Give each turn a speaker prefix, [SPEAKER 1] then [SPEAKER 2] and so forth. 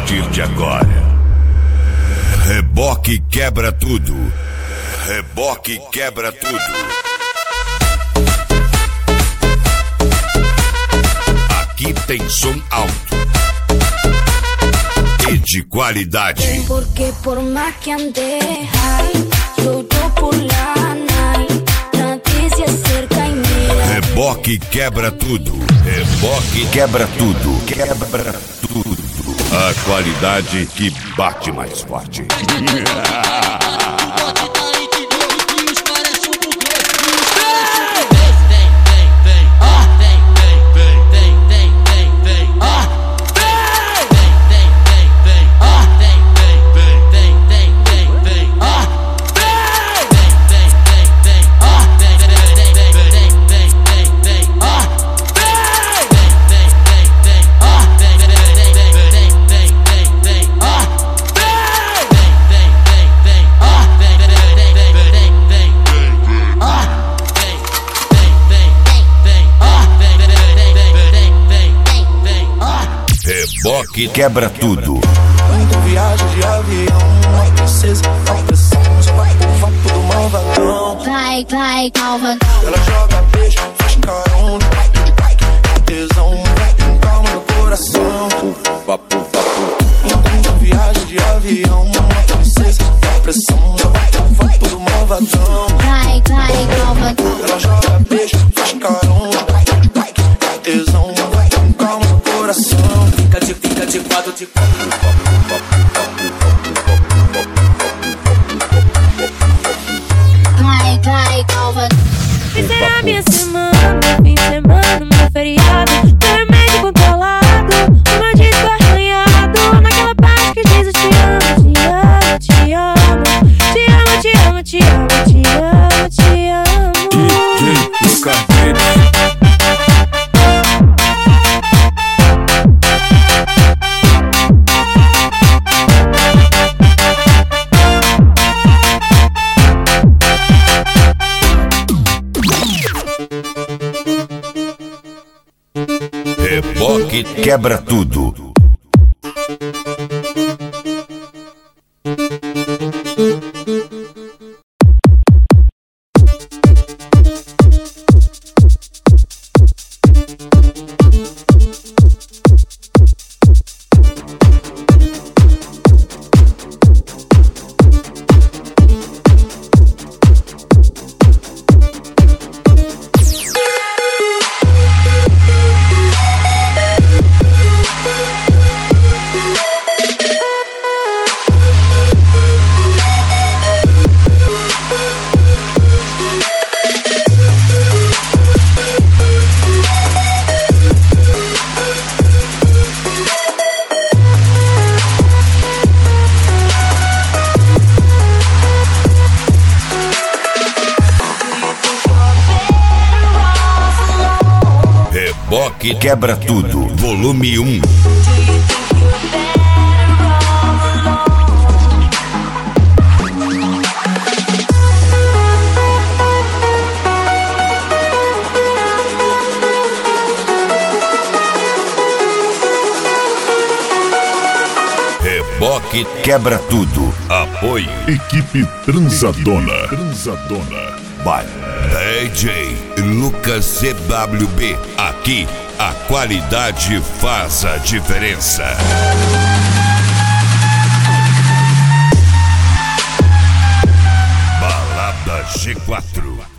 [SPEAKER 1] partir de agora, Reboque quebra tudo. Reboque quebra tudo. Aqui tem som alto e de qualidade.
[SPEAKER 2] Porque por más que ande high, yo por la night, nadie se acerca y mira.
[SPEAKER 1] Reboque quebra tudo. Reboque quebra tudo. Quebra tudo. A qualidade que bate mais forte. Reboque quebra tudo.
[SPEAKER 3] Quando viaja de avião, uma princesa, a pressão, só vai pro vapo do malvadão.
[SPEAKER 2] Vai, malvadão.
[SPEAKER 3] Ela joga beijo, faz carão, tesão, calma no coração. Quando viaja de avião, uma princesa, a pressão, só vai pro vapo do malvadão.
[SPEAKER 2] Vai, malvadão.
[SPEAKER 3] Ela joga beijo, faz carão, tesão, calma no coração. Fica de quatro, de quatro.
[SPEAKER 2] Vai, malvadão.
[SPEAKER 4] Essa é a minha semana, fim de semana, meu feriado. Meu remédio controlado, o meu disco arranhado. Naquela parte que diz eu te amo, te amo, te amo. Te amo, te amo, te amo, te amo, te amo.
[SPEAKER 1] DJ Lucas Pires. Reboque quebra tudo. Reboque quebra tudo. Volume 1. Reboque quebra tudo. Apoio
[SPEAKER 5] Equipe Transadona.
[SPEAKER 1] by DJ Lucas CWB. Aqui a qualidade faz a diferença. Balada G4.